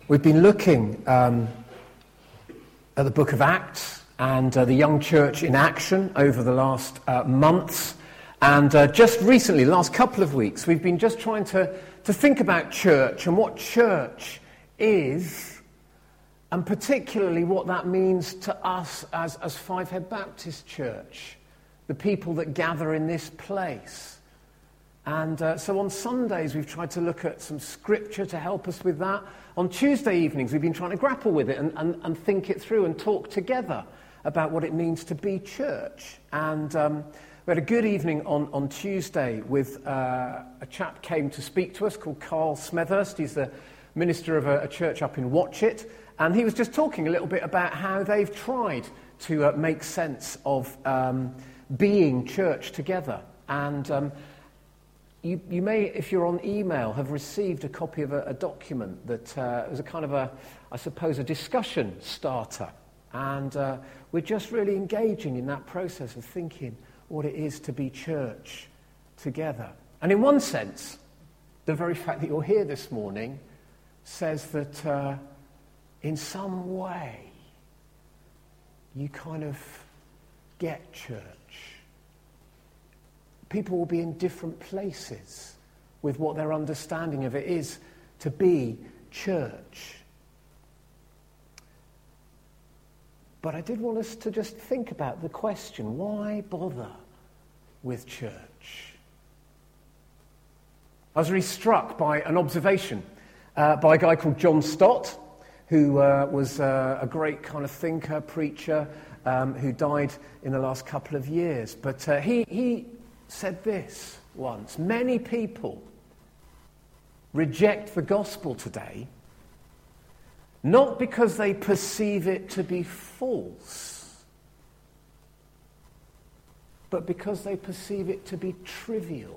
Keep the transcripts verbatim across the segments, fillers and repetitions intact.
We've been looking um, at the book of Acts and uh, the young church in action over the last uh, months. And uh, just recently, the last couple of weeks, we've been just trying to, to think about church and what church is, and particularly what that means to us as, as Fivehead Baptist Church, the people that gather in this place. And uh, so on Sundays, we've tried to look at some scripture to help us with that. On Tuesday evenings, we've been trying to grapple with it and, and, and think it through and talk together about what it means to be church. And um, we had a good evening on, on Tuesday with uh, a chap came to speak to us called Carl Smethurst. He's the minister of a, a church up in Watchet. And he was just talking a little bit about how they've tried to uh, make sense of um, being church together. And um, You, you may, if you're on email, have received a copy of a, a document that uh, was a kind of a, I suppose, a discussion starter. And uh, we're just really engaging in that process of thinking what it is to be church together. And in one sense, the very fact that you're here this morning says that uh, in some way you kind of get church. People will be in different places with what their understanding of it is to be church. But I did want us to just think about the question, why bother with church? I was really struck by an observation uh, by a guy called John Stott, who uh, was uh, a great kind of thinker, preacher, um, who died in the last couple of years. But uh, he... he said this once: many people reject the gospel today not because they perceive it to be false, but because they perceive it to be trivial.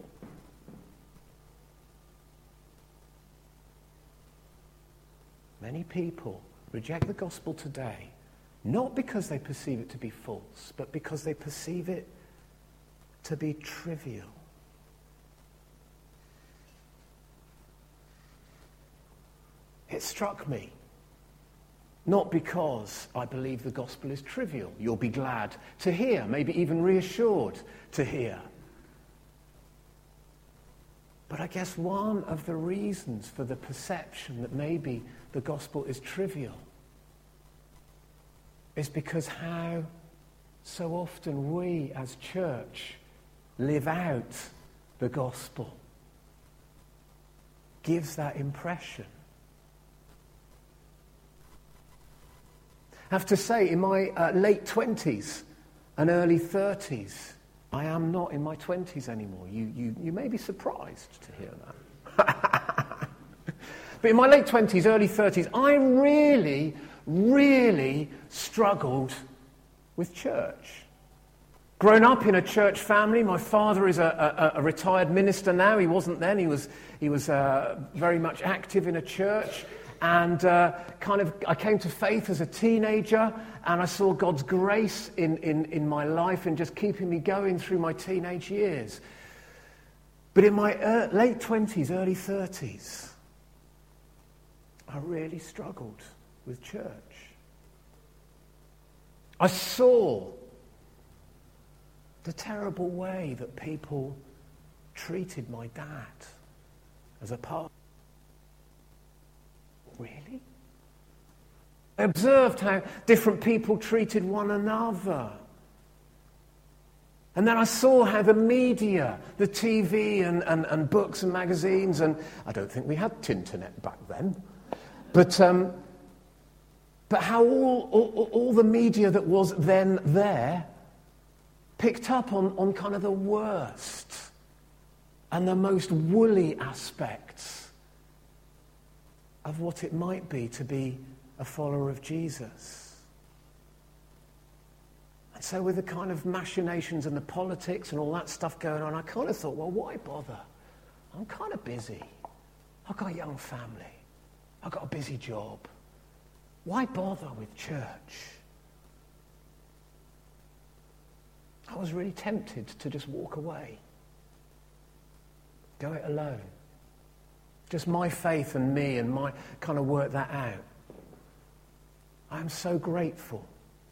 Many people reject the gospel today not because they perceive it to be false, but because they perceive it to be trivial. It struck me, not because I believe the gospel is trivial. You'll be glad to hear, maybe even reassured to hear. But I guess one of the reasons for the perception that maybe the gospel is trivial is because how so often we as church live out the gospel gives that impression. I have to say, in my uh, late twenties and early thirties, I am not in my twenties anymore. You, you, you may be surprised to hear that. But in my late twenties, early thirties, I really, really struggled with church. Grown up in a church family, my father is a, a, a retired minister now. He wasn't then. He was he was uh, very much active in a church, and uh, kind of I came to faith as a teenager, and I saw God's grace in, in, in my life and just keeping me going through my teenage years. But in my er- late twenties, early thirties, I really struggled with church. I saw the terrible way that people treated my dad as a part. Really? I observed how different people treated one another. And then I saw how the media, the T V and, and, and books and magazines, and I don't think we had Tinternet back then, but um, but how all, all, all the media that was then there picked up on, on kind of the worst and the most woolly aspects of what it might be to be a follower of Jesus. And so with the kind of machinations and the politics and all that stuff going on, I kind of thought, well, why bother? I'm kind of busy. I've got a young family. I've got a busy job. Why bother with church? I was really tempted to just walk away. Go it alone. just my faith and me and my kind of work that out. I'm so grateful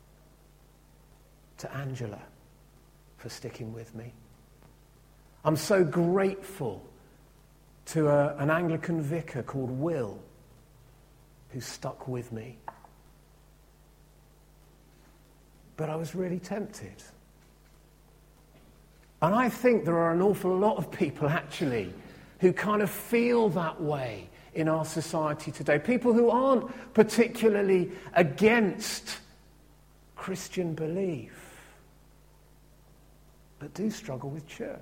to Angela for sticking with me. I'm so grateful to a, an Anglican vicar called Will who stuck with me. But I was really tempted. And I think there are an awful lot of people actually who kind of feel that way in our society today. People who aren't particularly against Christian belief, but do struggle with church.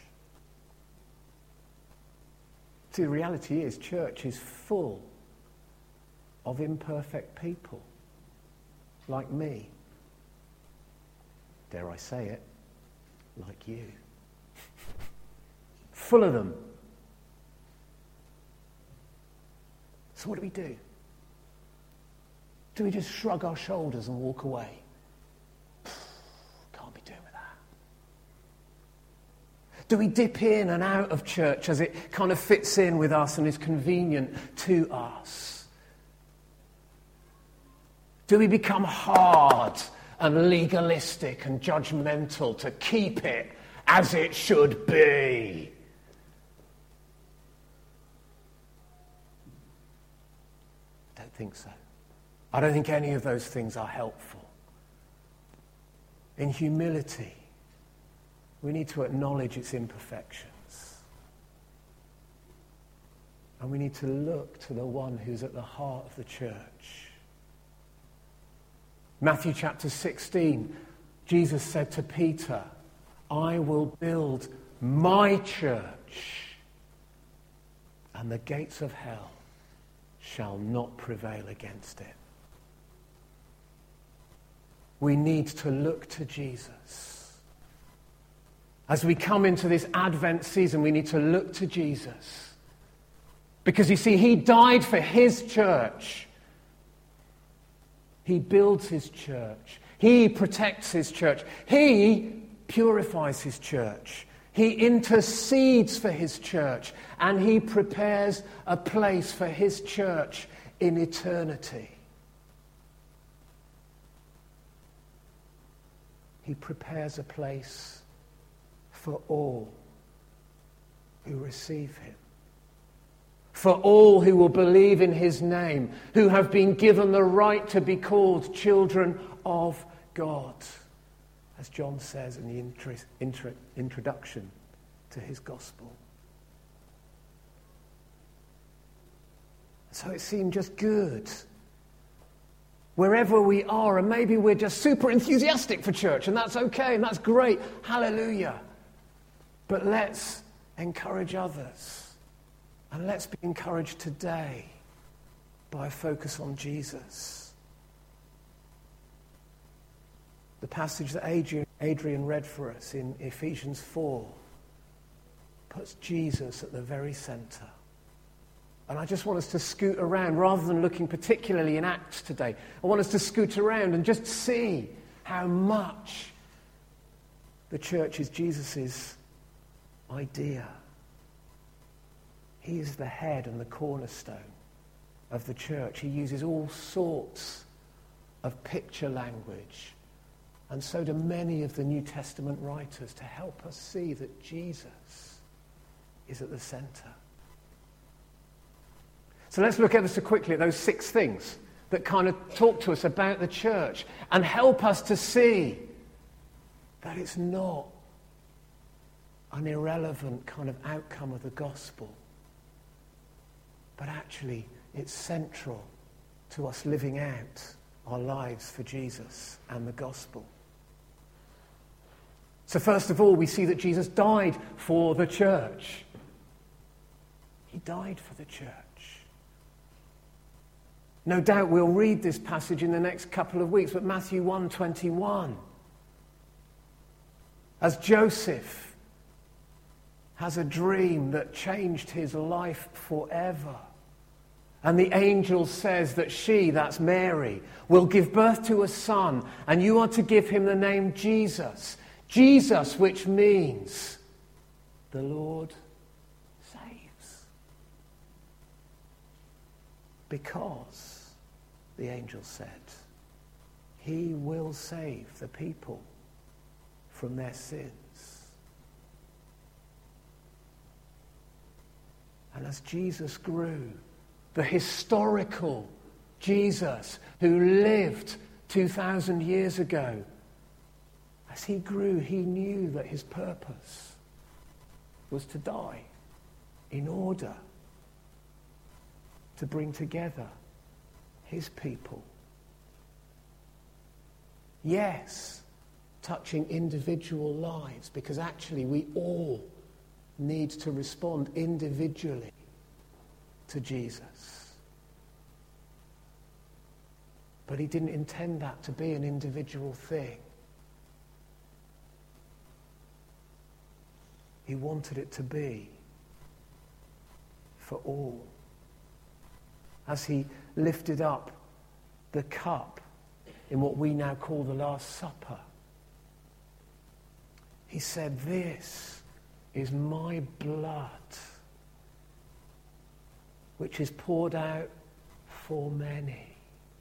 See, the reality is church is full of imperfect people like me. Dare I say it, like you. Full of them. So what do we do? Do we just shrug our shoulders and walk away? Can't be doing with that. Do we dip in and out of church as it kind of fits in with us and is convenient to us? Do we become hard and legalistic and judgmental to keep it as it should be? I don't think so. I don't think any of those things are helpful. In humility, we need to acknowledge its imperfections. And we need to look to the one who's at the heart of the church. Matthew chapter sixteen, Jesus said to Peter, I will build my church, and the gates of hell shall not prevail against it. We need to look to Jesus. As we come into this Advent season, we need to look to Jesus. Because you see, he died for his church. He builds his church. He protects his church. He purifies his church. He intercedes for his church. And he prepares a place for his church in eternity. He prepares a place for all who receive him. For all who will believe in his name, who have been given the right to be called children of God, as John says in the intro, intro, introduction to his gospel. So it seemed just good. Wherever we are, and maybe we're just super enthusiastic for church, and that's okay, and that's great. Hallelujah. But let's encourage others. And let's be encouraged today by a focus on Jesus. The passage that Adrian, Adrian read for us in Ephesians four puts Jesus at the very center. And I just want us to scoot around, rather than looking particularly in Acts today. I want us to scoot around and just see how much the church is Jesus' idea. He is the head and the cornerstone of the church. He uses all sorts of picture language. And so do many of the New Testament writers to help us see that Jesus is at the center. So let's look ever so quickly at those six things that kind of talk to us about the church and help us to see that it's not an irrelevant kind of outcome of the gospel, but actually it's central to us living out our lives for Jesus and the gospel. So first of all, we see that Jesus died for the church. He died for the church. No doubt we'll read this passage in the next couple of weeks, but Matthew one twenty-one. As Joseph has a dream that changed his life forever. And the angel says that she, that's Mary, will give birth to a son, and you are to give him the name Jesus. Jesus, which means the Lord saves. because, the angel said, he will save the people from their sins. And as Jesus grew, the historical Jesus who lived two thousand years ago, as he grew, he knew that his purpose was to die in order to bring together his people. Yes, touching individual lives, because actually we all need to respond individually to Jesus. But he didn't intend that to be an individual thing. He wanted it to be for all. As he lifted up the cup in what we now call the Last Supper, he said, "This is my blood, which is poured out for many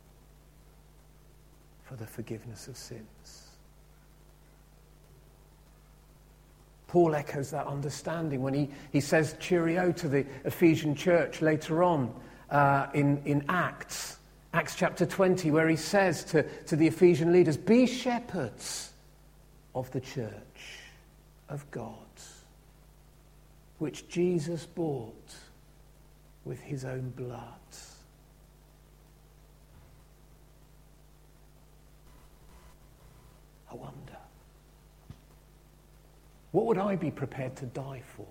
for the forgiveness of sins." Paul echoes that understanding when he, he says cheerio to the Ephesian church later on uh, in, in Acts, Acts chapter twenty, where he says to, to the Ephesian leaders, "Be shepherds of the church of God, which Jesus bought with his own blood." I wonder, what would I be prepared to die for?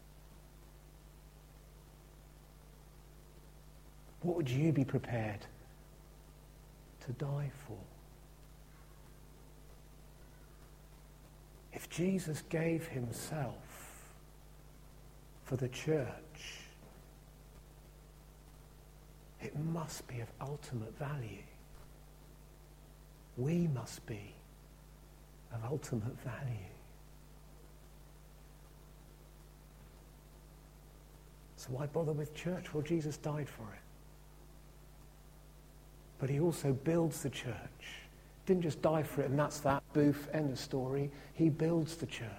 What would you be prepared to die for? If Jesus gave himself for the church, it must be of ultimate value. We must be of ultimate value. So why bother with church? Well, Jesus died for it. But he also builds the church. Didn't just die for it and that's that, boof, end of story. He builds the church.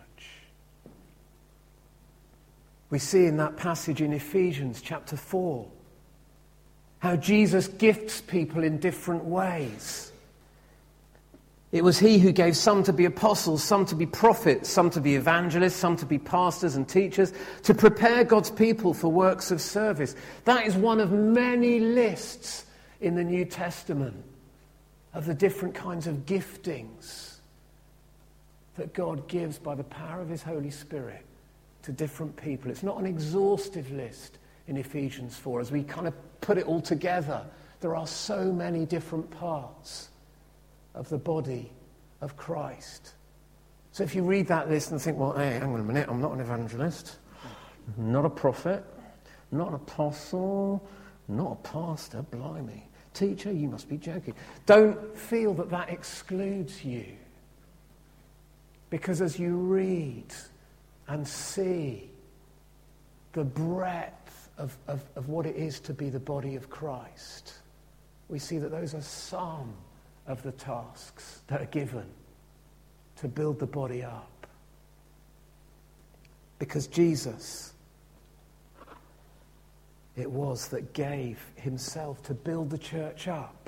We see in that passage in Ephesians chapter four how Jesus gifts people in different ways. It was he who gave some to be apostles, some to be prophets, some to be evangelists, some to be pastors and teachers, to prepare God's people for works of service. That is one of many lists in the New Testament of the different kinds of giftings that God gives by the power of his Holy Spirit to different people. It's not an exhaustive list in Ephesians four. As we kind of put it all together, there are so many different parts of the body of Christ. So if you read that list and think, well, hey, hang on a minute, I'm not an evangelist, not a prophet, not an apostle, not a pastor, blimey. Teacher, you must be joking. Don't feel that that excludes you. Because as you read and see the breadth of, of, of what it is to be the body of Christ, we see that those are some of the tasks that are given to build the body up. Because Jesus, it was that gave himself to build the church up.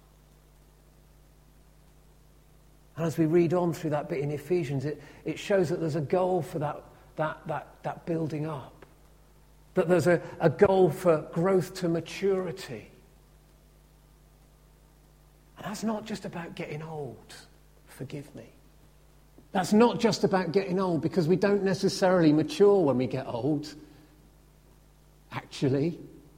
And as we read on through that bit in Ephesians, it, it shows that there's a goal for that, that, that, that building up. That there's a, a goal for growth to maturity. And that's not just about getting old, forgive me. That's not just about getting old, because we don't necessarily mature when we get old. Actually,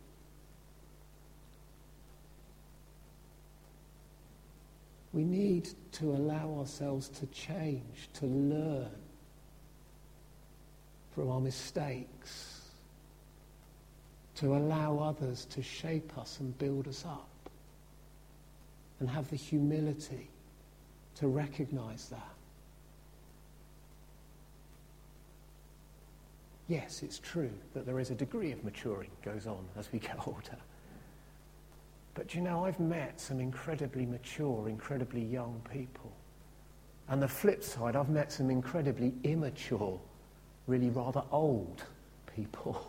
we need to allow ourselves to change, to learn from our mistakes, to allow others to shape us and build us up, and have the humility to recognize that. Yes, it's true that there is a degree of maturing goes on as we get older. But you know, I've met some incredibly mature, incredibly young people. And the flip side, I've met some incredibly immature, really rather old people.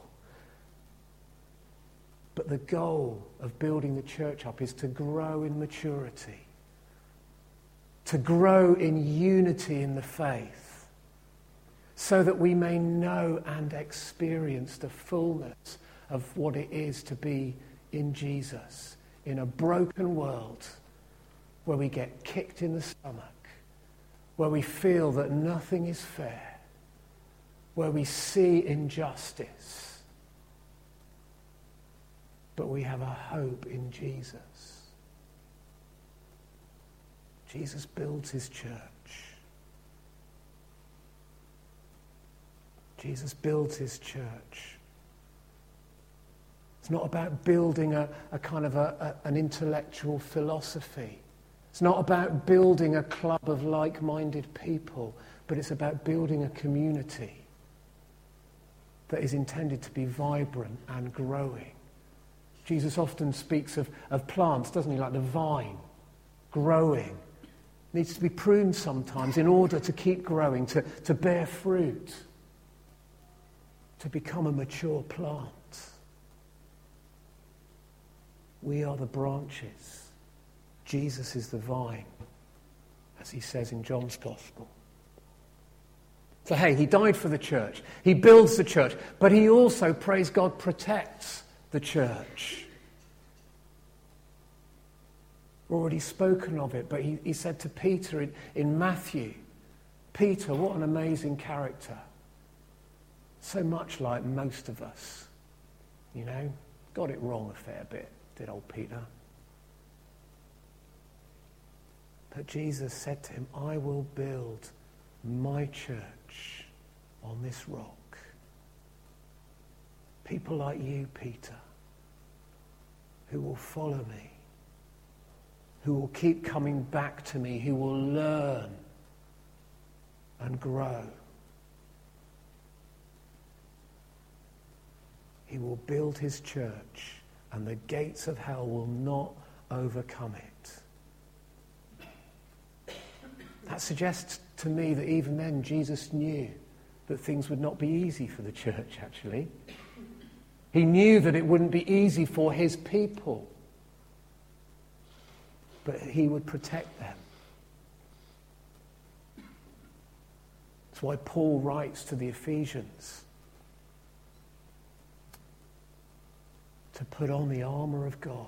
But the goal of building the church up is to grow in maturity, to grow in unity in the faith, so that we may know and experience the fullness of what it is to be in Jesus, in a broken world where we get kicked in the stomach, where we feel that nothing is fair, where we see injustice. But we have a hope in Jesus. Jesus builds his church. Jesus builds his church. It's not about building a, a kind of a, a, an intellectual philosophy. It's not about building a club of like-minded people, but it's about building a community that is intended to be vibrant and growing. Jesus often speaks of, of plants, doesn't he, like the vine, growing. Needs to be pruned sometimes in order to keep growing, to, to bear fruit, to become a mature plant. We are the branches. Jesus is the vine, as he says in John's Gospel. So hey, he died for the church. He builds the church, but he also, praise God, protects the church. We've already spoken of it, but he, he said to Peter in, in Matthew, Peter, what an amazing character. So much like most of us, you know, got it wrong a fair bit, did old Peter. But Jesus said to him, I will build my church on this rock. People like you, Peter, who will follow me, who will keep coming back to me, who will learn and grow. He will build his church, and the gates of hell will not overcome it. That suggests to me that even then Jesus knew that things would not be easy for the church, actually. He knew that it wouldn't be easy for his people, but he would protect them. That's why Paul writes to the Ephesians to put on the armour of God.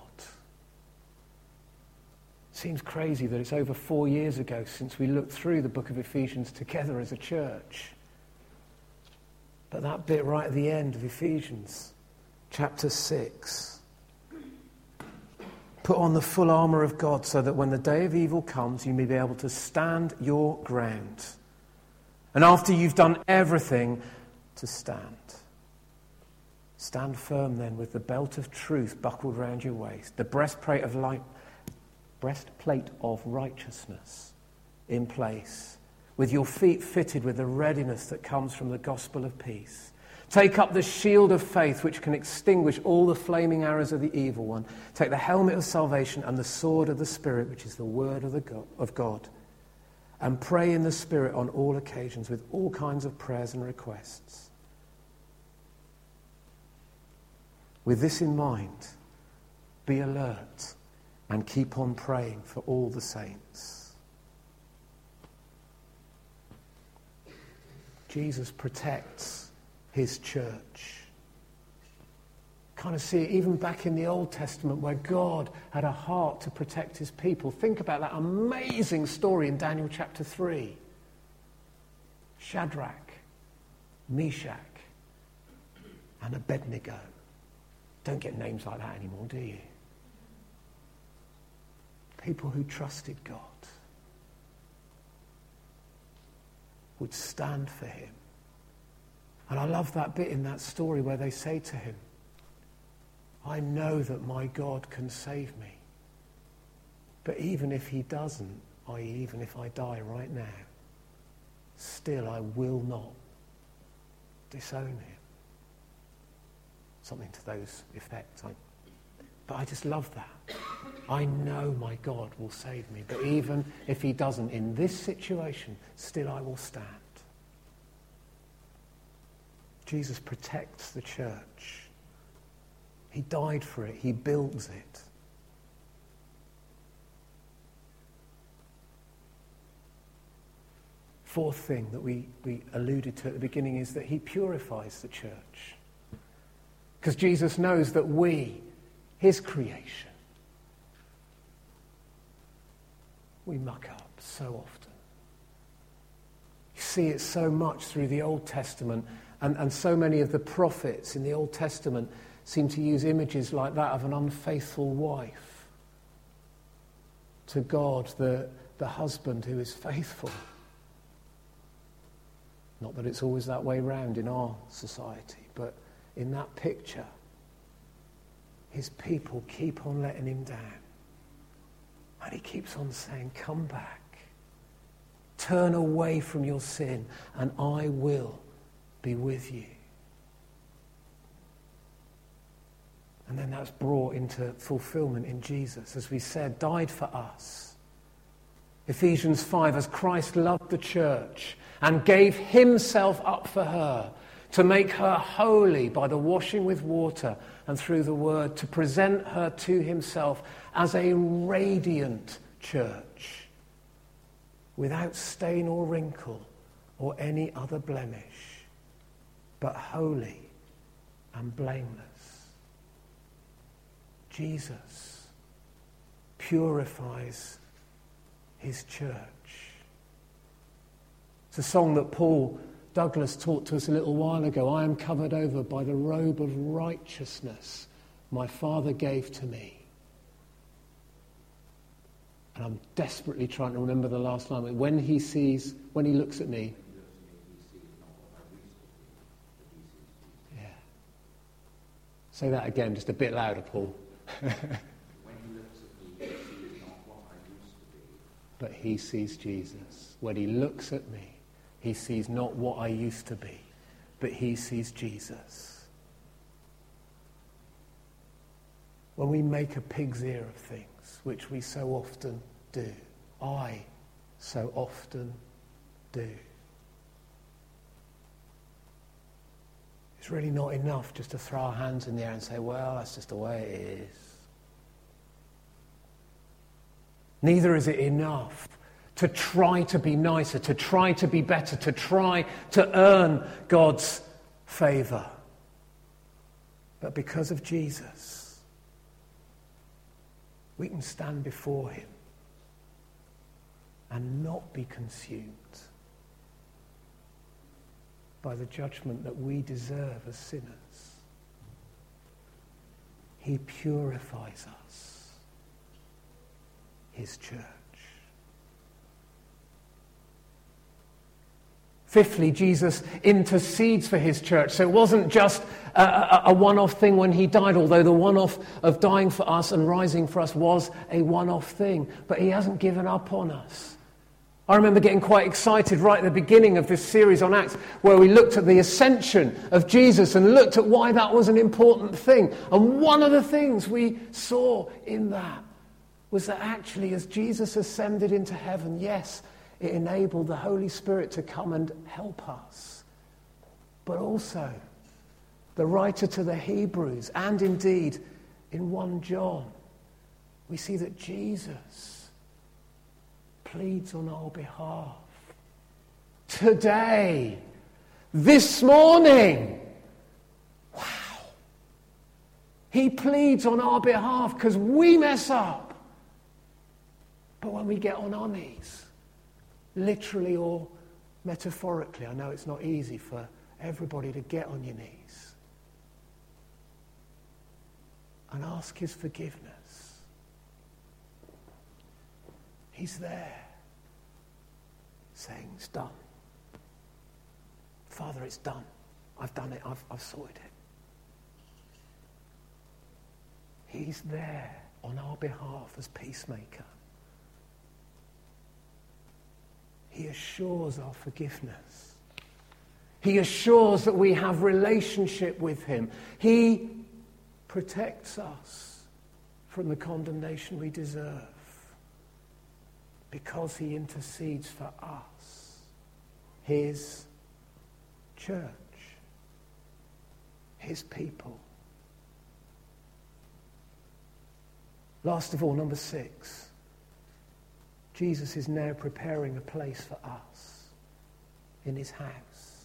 Seems crazy that it's over four years ago since we looked through the book of Ephesians together as a church. But that bit right at the end of Ephesians, chapter six. Put on the full armour of God so that when the day of evil comes, you may be able to stand your ground. And after you've done everything, to stand. Stand firm then with the belt of truth buckled round your waist, the breastplate of light, breastplate of righteousness in place, with your feet fitted with the readiness that comes from the gospel of peace. Take up the shield of faith which can extinguish all the flaming arrows of the evil one. Take the helmet of salvation and the sword of the Spirit, which is the word of, the God, of God. And pray in the Spirit on all occasions with all kinds of prayers and requests. With this in mind, be alert and keep on praying for all the saints. Jesus protects his church. Kind of see it even back in the Old Testament where God had a heart to protect his people. Think about that amazing story in Daniel chapter three. Shadrach, Meshach, and Abednego. Don't get names like that anymore, do you? People who trusted God would stand for him. And I love that bit in that story where they say to him, I know that my God can save me. But even if he doesn't, that is even if I die right now, still I will not disown him. Something to those effects. I, but I just love that. I know my God will save me, but even if he doesn't in this situation, still I will stand. Jesus protects the church. He died for it. He builds it. Fourth thing that we, we alluded to at the beginning is that he purifies the church. Because Jesus knows that we, his creation, we muck up so often. You see it so much through the Old Testament, and, and so many of the prophets in the Old Testament seem to use images like that of an unfaithful wife to God, the, the husband who is faithful. Not that it's always that way round in our society, but in that picture, his people keep on letting him down. And he keeps on saying, come back. Turn away from your sin, and I will be with you. And then that's brought into fulfillment in Jesus. As we said, died for us. Ephesians five, as Christ loved the church and gave himself up for her, to make her holy by the washing with water and through the word, to present her to himself as a radiant church, without stain or wrinkle or any other blemish, but holy and blameless. Jesus purifies his church. It's a song that Paul Douglas taught to us a little while ago. I am covered over by the robe of righteousness my Father gave to me. And I'm desperately trying to remember the last line. When he sees, when he looks at me. Yeah. Say that again, just a bit louder, Paul. When he looks at me, he sees not what I used to be. But he sees Jesus. When he looks at me, he sees not what I used to be, but he sees Jesus. When we make a pig's ear of things, which we so often do, I so often do, it's really not enough just to throw our hands in the air and say, well, that's just the way it is. Neither is it enough to try to be nicer, to try to be better, to try to earn God's favour. But because of Jesus, we can stand before him and not be consumed by the judgment that we deserve as sinners. He purifies us, his church. Fifthly, Jesus intercedes for his church. So it wasn't just a, a, a one-off thing when he died, although the one-off of dying for us and rising for us was a one-off thing. But he hasn't given up on us. I remember getting quite excited right at the beginning of this series on Acts, where we looked at the ascension of Jesus and looked at why that was an important thing. And one of the things we saw in that was that actually as Jesus ascended into heaven, yes, it enabled the Holy Spirit to come and help us. But also, the writer to the Hebrews, and indeed in First John, we see that Jesus pleads on our behalf. Today, this morning, wow, he pleads on our behalf because we mess up. But when we get on our knees, literally or metaphorically, I know it's not easy for everybody to get on your knees and ask his forgiveness. He's there saying, it's done. Father, it's done. I've done it. I've, I've sorted it. He's there on our behalf as peacemaker. He assures our forgiveness. He assures that we have relationship with him. He protects us from the condemnation we deserve, because he intercedes for us, his church, his people. Last of all, number six, Jesus is now preparing a place for us in his house.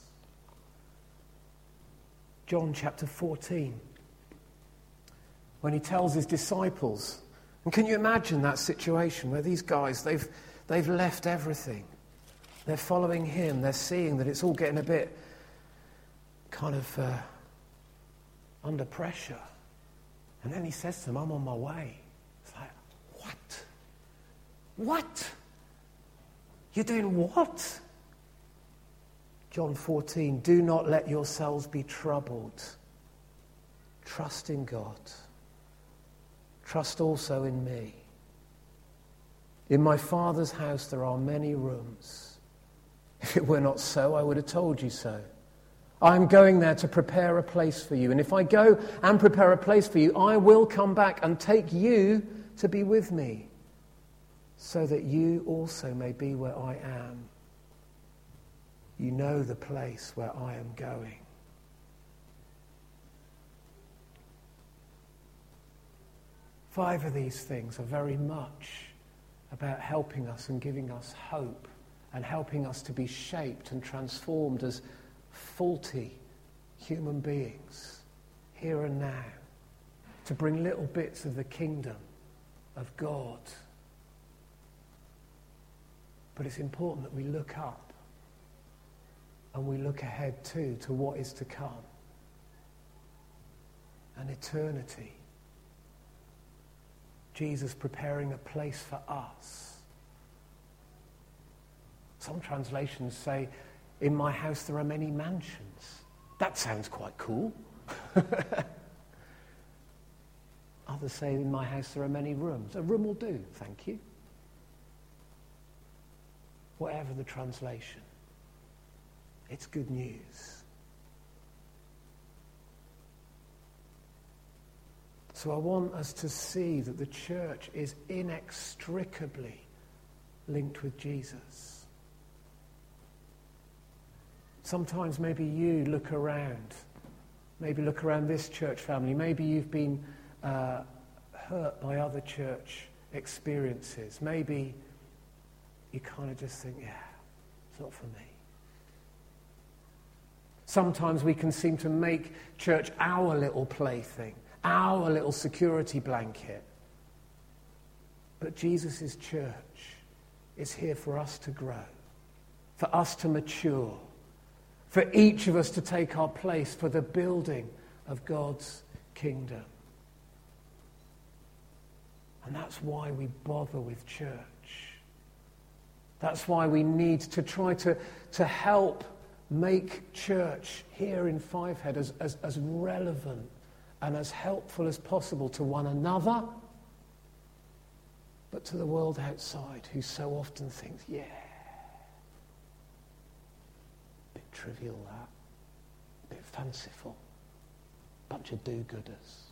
John chapter fourteen, when he tells his disciples, and can you imagine that situation where these guys, they've, they've left everything. They're following him. They're seeing that it's all getting a bit kind of uh, under pressure. And then he says to them, I'm on my way. It's like, what? What? You're doing what? John fourteen, do not let yourselves be troubled. Trust in God. Trust also in me. In my Father's house there are many rooms. If it were not so, I would have told you so. I am going there to prepare a place for you. And if I go and prepare a place for you, I will come back and take you to be with me, so that you also may be where I am. You know the place where I am going. Five of these things are very much about helping us and giving us hope and helping us to be shaped and transformed as faulty human beings here and now, to bring little bits of the kingdom of God. But it's important that we look up and we look ahead too to what is to come, an eternity. Jesus preparing a place for us. Some translations say, in my house there are many mansions. That sounds quite cool. Others say, in my house there are many rooms. A room will do, thank you. Whatever the translation, it's good news. So I want us to see that the church is inextricably linked with Jesus. Sometimes maybe you look around, maybe look around this church family, maybe you've been uh, hurt by other church experiences, maybe you kind of just think, yeah, it's not for me. Sometimes we can seem to make church our little plaything, our little security blanket. But Jesus' church is here for us to grow, for us to mature, for each of us to take our place for the building of God's kingdom. And that's why we bother with church. That's why we need to try to, to help make church here in Fivehead as, as, as relevant and as helpful as possible to one another, but to the world outside who so often thinks, yeah, bit trivial that, bit fanciful, bunch of do-gooders.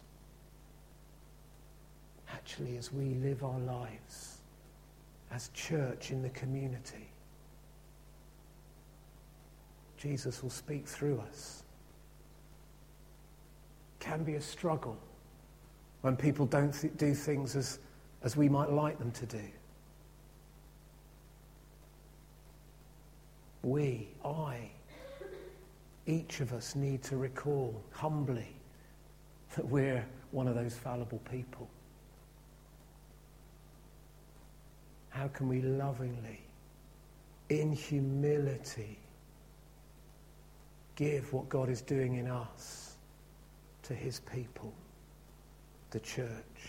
Actually, as we live our lives as church in the community, Jesus will speak through us. Can be a struggle when people don't th- do things as, as we might like them to do. We, I, each of us need to recall humbly that we're one of those fallible people. How can we lovingly, in humility, give what God is doing in us to his people, the church?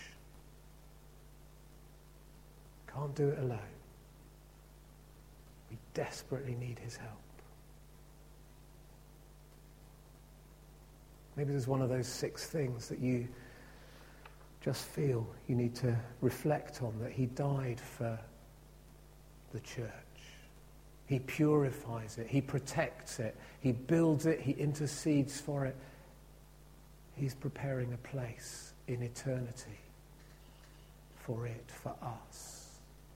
Can't do it alone. We desperately need his help. Maybe there's one of those six things that you just feel you need to reflect on, that he died for the church. He purifies it. He protects it. He builds it. He intercedes for it. He's preparing a place in eternity for it, for us.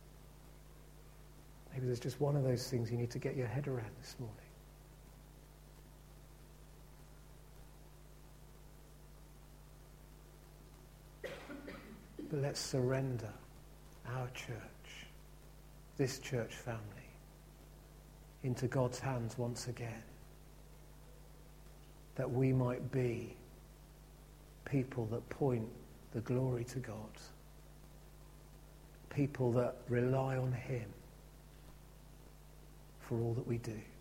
Maybe there's just one of those things you need to get your head around this morning. But let's surrender our church, this church family, into God's hands once again, that we might be people that point the glory to God, people that rely on him for all that we do.